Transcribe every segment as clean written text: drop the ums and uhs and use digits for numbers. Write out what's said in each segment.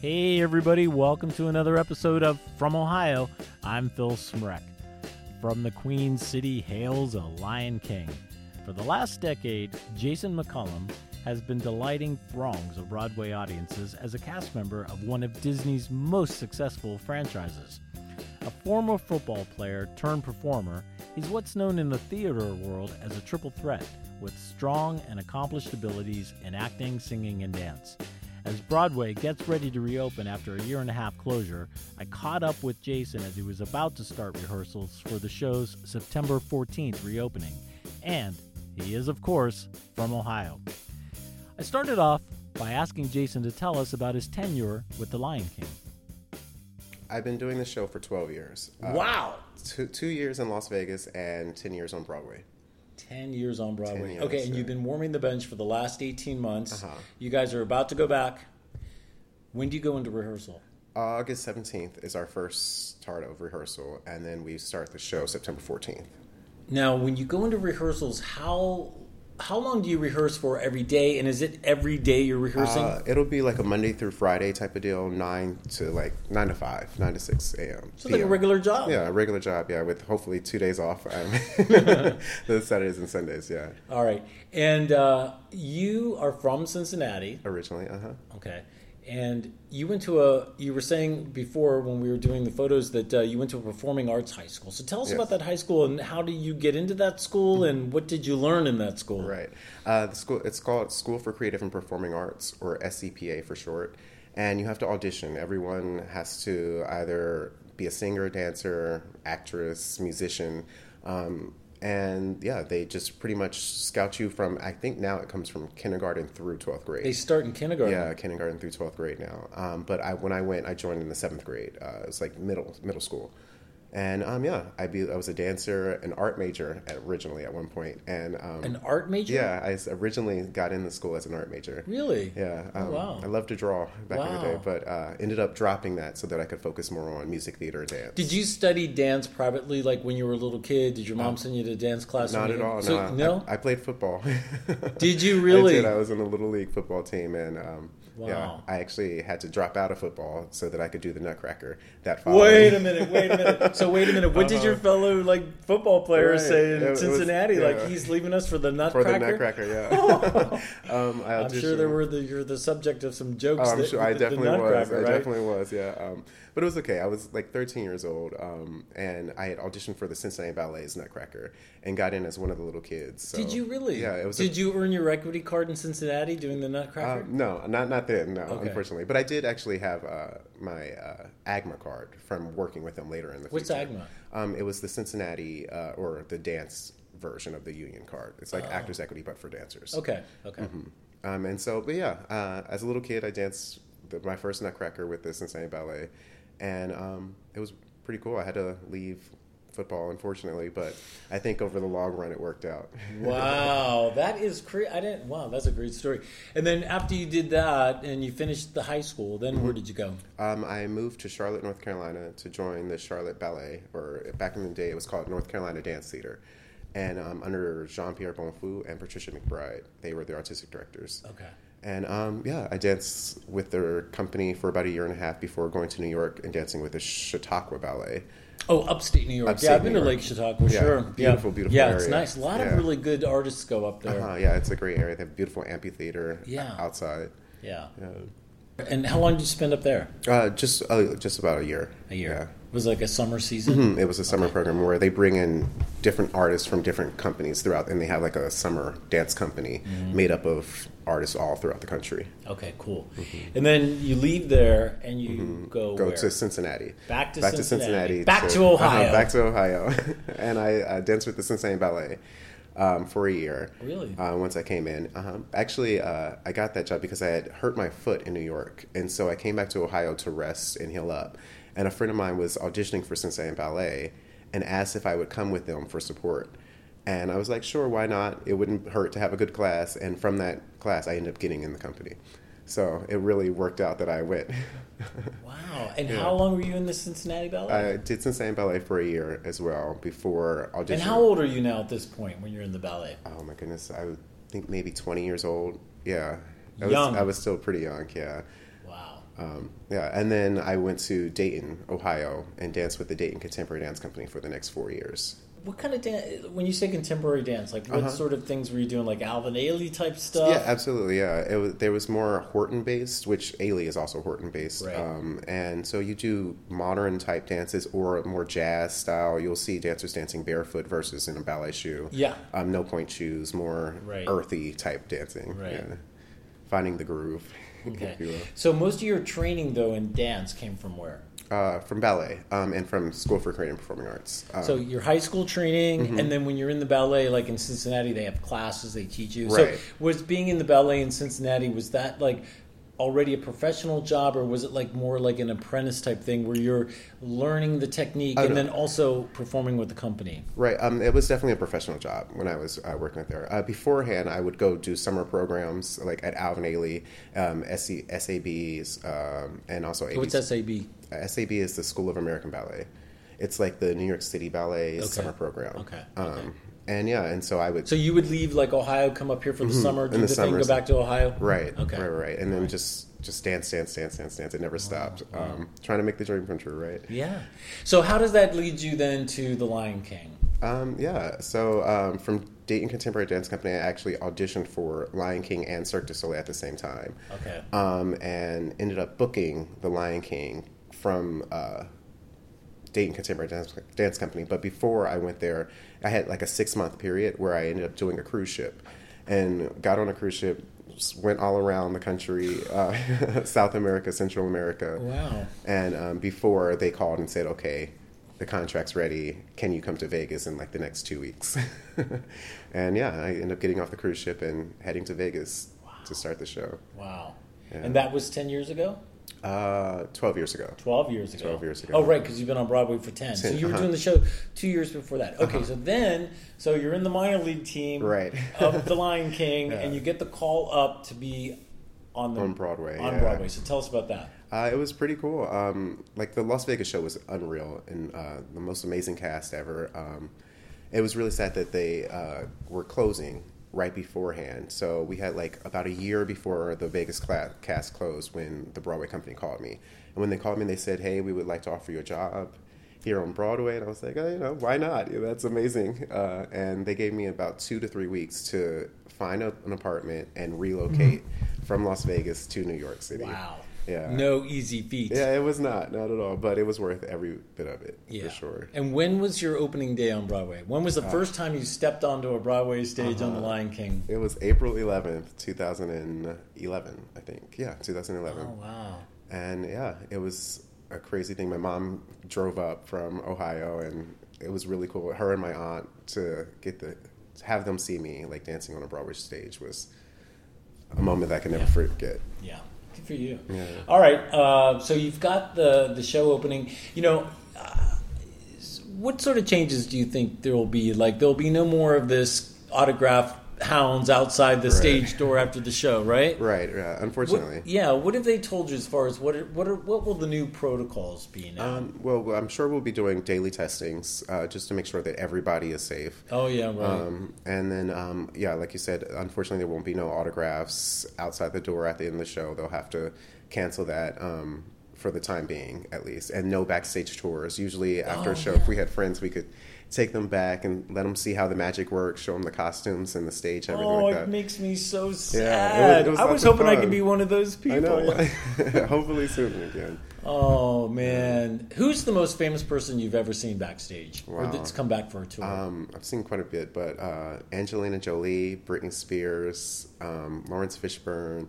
Hey everybody, welcome to another episode of From Ohio. I'm Phil Smrek. From the Queen City hails a Lion King. For the last decade, Jason McCollum has been delighting throngs of Broadway audiences as a cast member of one of Disney's most successful franchises. A former football player turned performer, he's what's known in the theater world as a triple threat, with strong and accomplished abilities in acting, singing, and dance. As Broadway gets ready to reopen after a year-and-a-half closure, I caught up with Jason as he was about to start rehearsals for the show's September 14th reopening. And he is, of course, from Ohio. I started off by asking Jason to tell us about his tenure with The Lion King. I've been doing this show for 12 years. Wow! 2 years in Las Vegas and 10 years on Broadway. 10 years on Broadway. 10 years, okay, and yeah. you've been warming the bench for the last 18 months. Uh-huh. You guys are about to go back. When do you go into rehearsal? August 17th is our first start of rehearsal, and then we start the show September 14th. Now, when you go into rehearsals, how long do you rehearse for every day? And is it every day you're rehearsing? It'll be like a Monday through Friday type of deal, 9 to 5, 9 to 6 a.m. So like a regular job. Yeah, a regular job, yeah, with hopefully 2 days off. Those Saturdays and Sundays, yeah. All right. And you are from Cincinnati. Originally, Okay. And you went you were saying before when we were doing the photos that you went to a performing arts high school. So tell us Yes. about that high school and how did you get into that school and what did you learn in that school? Right. The school, it's called School for Creative and Performing Arts, or SCPA for short. And you have to audition. Everyone has to either be a singer, dancer, actress, musician. And yeah, they just pretty much scout you from, I think now it comes from kindergarten through 12th grade. They start in kindergarten. Yeah, kindergarten through 12th grade now. But when I went, I joined in the 7th grade. It was like middle school. And I was a dancer, an art major originally at one point. And An art major? yeah, I originally got into school as an art major. Really? Yeah. Wow. I loved to draw back in the day, Wow. but ended up dropping that so that I could focus more on music, theater, and dance. Did you study dance privately, like when you were a little kid? Did your mom send you to dance class? Not at all. So, no. I played football. Did you really? I did. I was in a little league football team, and Wow. yeah, I actually had to drop out of football so that I could do the Nutcracker that following. Wait a minute. So wait a minute. What did your fellow football players Right. say in It was- Cincinnati? yeah. He's leaving us for the For Nutcracker. the Nutcracker, yeah. I'm sure you're the subject of some jokes. Oh, I'm sure I definitely was. Nutcracker, I right? definitely was, yeah. But it was okay. I was like 13 years old, and I had auditioned for the Cincinnati Ballet's Nutcracker and got in as one of the little kids. So, Did you really? Yeah. It was. Did you earn your equity card in Cincinnati doing the Nutcracker? No, not then. No, Okay. unfortunately. But I did actually have my AGMA card from working with them later in the What's future. AGMA? It was the Cincinnati or the dance version of the union card. It's like Actors Equity, but for dancers. Okay. And so, but yeah, as a little kid, I danced my first Nutcracker with the Cincinnati Ballet, and it was pretty cool. I had to leave football, unfortunately, but I think over the long run, it worked out. Wow, that is crazy. Wow, that's a great story. And then after you did that and you finished the high school, then where did you go? I moved to Charlotte, North Carolina to join the Charlotte Ballet, or back in the day, it was called North Carolina Dance Theater. And under Jean-Pierre Bonfou and Patricia McBride, they were the artistic directors. Okay. And I danced with their company for about a year and a half before going to New York and dancing with the Chautauqua Ballet. Oh, upstate New York. Upstate Yeah, I've been New to York. Lake Chautauqua, Yeah, sure. beautiful Yeah, area. it's nice. A lot of Yeah. really good artists go up there. Yeah, it's a great area. They have a beautiful amphitheater Yeah. outside. Yeah. Yeah. And how long did you spend up there? Just about a year. A year. Yeah. It was like a summer season? It was a summer program where they bring in different artists from different companies throughout, and they have like a summer dance company made up of artists all throughout the country. Okay, cool. And then you leave there and you go where? To Cincinnati. Back to Cincinnati. Back to Ohio. Back to Ohio. And I danced with the Cincinnati Ballet for a year. Really? Once I came in. Actually, I got that job because I had hurt my foot in New York. And so I came back to Ohio to rest and heal up. And a friend of mine was auditioning for Cincinnati Ballet and asked if I would come with them for support. And I was like, sure, why not? It wouldn't hurt to have a good class. And from that class, I ended up getting in the company. So it really worked out that I went. Wow. And how long were you in the Cincinnati Ballet? I did Cincinnati Ballet for a year as well before auditioning. And how old are you now at this point when you're in the ballet? Oh my goodness, I think maybe 20 years old. Yeah. Young. I was still pretty young, yeah. Wow. Yeah, and then I went to Dayton, Ohio, and danced with the Dayton Contemporary Dance Company for the next 4 years. What kind of dance? When you say contemporary dance, like what sort of things were you doing? Like Alvin Ailey type stuff? Yeah, absolutely. Yeah, there was more Horton based, which Ailey is also Horton based, Right. and so you do modern type dances or more jazz style. You'll see dancers dancing barefoot versus in a ballet shoe. Yeah. No point shoes, more Right. earthy type dancing. Right. Yeah. Finding the groove. Okay. if you will. So most of your training though in dance came from where? From ballet and from School for Creative and Performing Arts. So your high school training, Mm-hmm. and then when you're in the ballet, like in Cincinnati, they have classes they teach you. Right. So was being in the ballet in Cincinnati, was that like already a professional job, or was it like more like an apprentice type thing where you're learning the technique and no. then also performing with the company? Right. It was definitely a professional job when I was working there. Beforehand, I would go do summer programs like at Alvin Ailey, SABs, and also ABC. What's SAB? SAB is the School of American Ballet. It's like the New York City Ballet summer program. Okay. And so I would. So you would leave like Ohio, come up here for the summer, do In the the thing, summers. go back to Ohio? Right. Okay. Right. And then just dance. It never stopped. Trying to make the dream come true, right? Yeah. So how does that lead you then to The Lion King? So from Dayton Contemporary Dance Company, I actually auditioned for Lion King and Cirque du Soleil at the same time. Okay. And ended up booking The Lion King from Dayton Contemporary Dance Company. But before I went there, I had like a 6-month period where I ended up doing a cruise ship and got on a cruise ship, went all around the country, South America, Central America. Wow. And before they called and said, okay, the contract's ready. Can you come to Vegas in like the next 2 weeks? And yeah, I ended up getting off the cruise ship and heading to Vegas to start the show. Wow. Yeah. And that was 10 years ago? 12 years ago. 12 years ago. 12 years ago. Oh, right, because you've been on Broadway for 10. So 10, you were doing the show 2 years before that. Okay, so you're in the minor league team Right. of The Lion King, and you get the call up to be on Broadway. On yeah. Broadway. So tell us about that. It was pretty cool. Like the Las Vegas show was unreal and the most amazing cast ever. It was really sad that they were closing right beforehand. So we had like about a year before the Vegas cast closed when the Broadway company called me. And when they called me, they said, hey, we would like to offer you a job here on Broadway. And I was like, oh, why not? That's amazing. And they gave me about 2 to 3 weeks to find an apartment and relocate from Las Vegas to New York City. Wow. Yeah. No easy feat. Yeah, it was not at all, but it was worth every bit of it, for sure. And when was your opening day on Broadway? When was the first time you stepped onto a Broadway stage on The Lion King? It was April 11th, 2011, I think. Yeah, 2011. Oh, wow. And yeah, it was a crazy thing. My mom drove up from Ohio, and it was really cool. Her and my aunt to have them see me like dancing on a Broadway stage was a moment that I can never forget. Yeah. Good for you. Yeah. All right. So you've got the show opening. What sort of changes do you think there will be? Like there'll be no more of this autograph hounds outside the stage door after the show, right? Right. Unfortunately. What have they told you as far as what will the new protocols be now? Well, I'm sure we'll be doing daily testings just to make sure that everybody is safe. Oh yeah, right. And then, like you said, unfortunately, there won't be no autographs outside the door at the end of the show. They'll have to cancel that for the time being, at least. And no backstage tours. Usually after a show, if we had friends, we could take them back and let them see how the magic works, show them the costumes and the stage, everything like that. It makes me so sad. Yeah, it was I was lots of hoping I fun. could be one of those people. I know, yeah. Hopefully soon again. Oh, man. Who's the most famous person you've ever seen backstage? Or Wow. that's come back for a tour? I've seen quite a bit, but Angelina Jolie, Britney Spears, Lawrence Fishburne,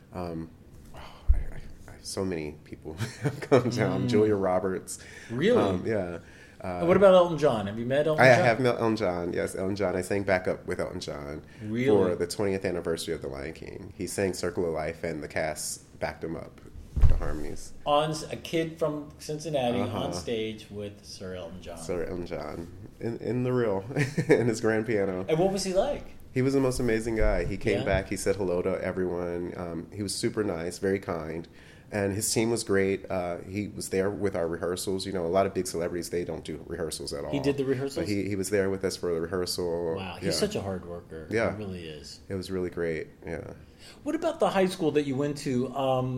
so many people have come down. Julia Roberts. Really? Yeah. What about Elton John? Have you met Elton I John? have met Elton John. Yes, Elton John. I sang backup with Elton John Really? for the 20th anniversary of The Lion King. He sang Circle of Life, and the cast backed him up with the harmonies. On a kid from Cincinnati on stage with Sir Elton John. Sir Elton John in the real, in his grand piano. And what was he like? He was the most amazing guy. He came Yeah? back. He said hello to everyone. He was super nice, very kind. And his team was great. He was there with our rehearsals. A lot of big celebrities, they don't do rehearsals at all. He did the rehearsals? But he was there with us for the rehearsal. Wow, he's such a hard worker. Yeah. He really is. It was really great, yeah. What about the high school that you went to?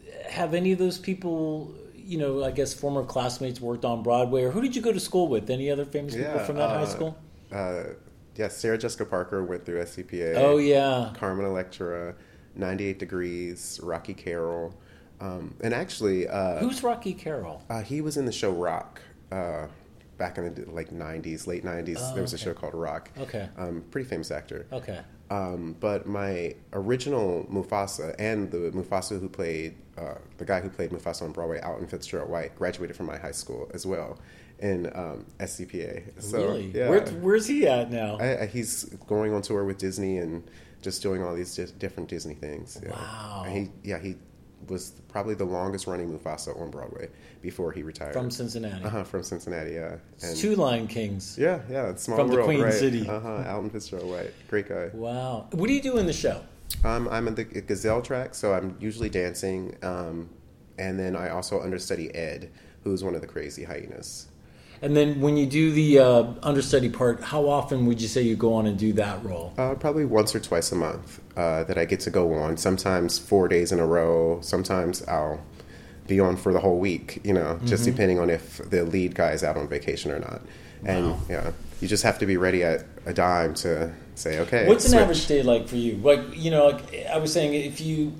have any of those people, I guess former classmates worked on Broadway, or who did you go to school with? Any other famous people from that high school? Sarah Jessica Parker went through SCPA. Oh, yeah. Carmen Electra, 98 Degrees, Rocky Carroll. And actually... who's Rocky Carroll? He was in the show Rock back in the late 90s. There was a show called Rock. Okay. Pretty famous actor. Okay. But my original Mufasa and the Mufasa who played, the guy who played Mufasa on Broadway, Alton Fitzgerald White, graduated from my high school as well in SCPA. So, really? Yeah. Where's he at now? He's going on tour with Disney and just doing all these different Disney things. Yeah. Wow. And he was probably the longest running Mufasa on Broadway before he retired. From Cincinnati. From Cincinnati, yeah. And Two Lion Kings. Yeah, it's small from world, the Queen right? City. Alton Fitzgerald White, great guy. Wow. What do you do in the show? I'm in the Gazelle track, so I'm usually dancing, and then I also understudy Ed, who's one of the crazy hyenas. And then when you do the understudy part, how often would you say you go on and do that role? Probably once or twice a month that I get to go on. Sometimes 4 days in a row. Sometimes I'll be on for the whole week, just depending on if the lead guy is out on vacation or not. And, you just have to be ready at a dime to say, okay, what's an switch. average day like for you? Like I was saying, if you,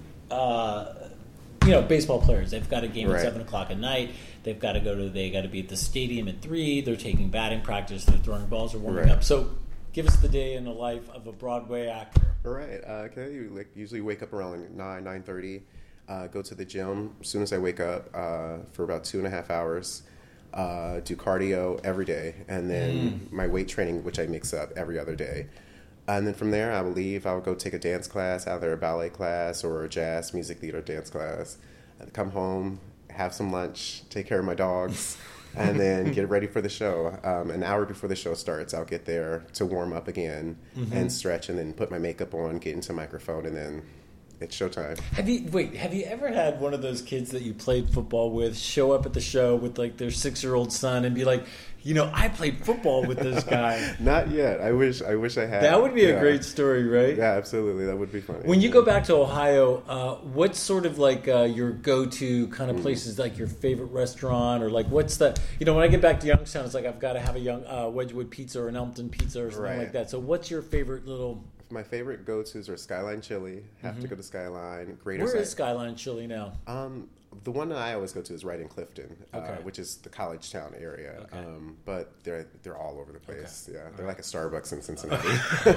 baseball players, they've got a game at 7 o'clock at night. They got to be at the stadium at 3. They're taking batting practice. They're throwing balls or warming up. So give us the day in the life of a Broadway actor. All right. Okay. You usually wake up around 9:30. Go to the gym as soon as I wake up for about 2.5 hours. Do cardio every day, and then my weight training, which I mix up every other day. And then from there, I will leave. I will go take a dance class, either a ballet class or a jazz, music theater dance class. I'd come home, have some lunch, take care of my dogs, and then get ready for the show. An hour before the show starts, I'll get there to warm up again and stretch, and then put my makeup on, get into microphone, and then it's showtime. Have you ever had one of those kids that you played football with show up at the show with like their 6-year-old son and be like, I played football with this guy? Not yet. I wish I had. That would be a great story, right? Yeah, absolutely. That would be funny. When you go back to Ohio, what's sort of like your go-to kind of places, like your favorite restaurant, or like what's the, when I get back to Youngstown, it's like I've got to have a Wedgwood pizza or an Elmpton pizza or something like that. So what's your favorite little... My favorite go-tos are Skyline Chili. Have to go to Skyline. Where is Skyline Chili now? The one that I always go to is right in Clifton, which is the college town area. Okay. But they're all over the place. Okay. Yeah, they're like a Starbucks in Cincinnati.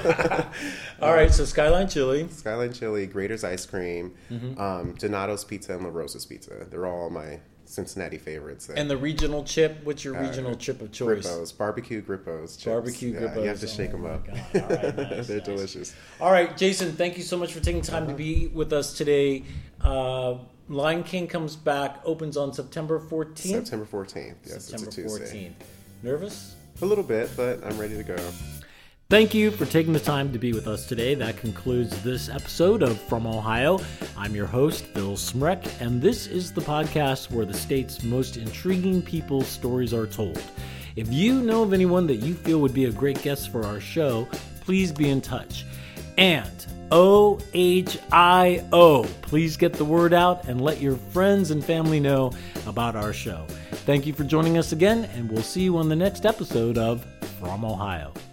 All right, so Skyline Chili. Skyline Chili, Grater's Ice Cream, Donato's Pizza, and La Rosa's Pizza. They're all my Cincinnati favorites. And the regional chip? What's your regional chip of choice? Grippos, barbecue Grippos. Chips. Barbecue Grippos. You have to shake them up. All right, nice, they're delicious. All right, Jason, thank you so much for taking time to be with us today. Lion King comes back, opens on September 14th? September 14th, yes, September it's a Tuesday. 14th. Nervous? A little bit, but I'm ready to go. Thank you for taking the time to be with us today. That concludes this episode of From Ohio. I'm your host, Phil Smrek, and this is the podcast where the state's most intriguing people's stories are told. If you know of anyone that you feel would be a great guest for our show, please be in touch. And OHIO, please get the word out and let your friends and family know about our show. Thank you for joining us again, and we'll see you on the next episode of From Ohio.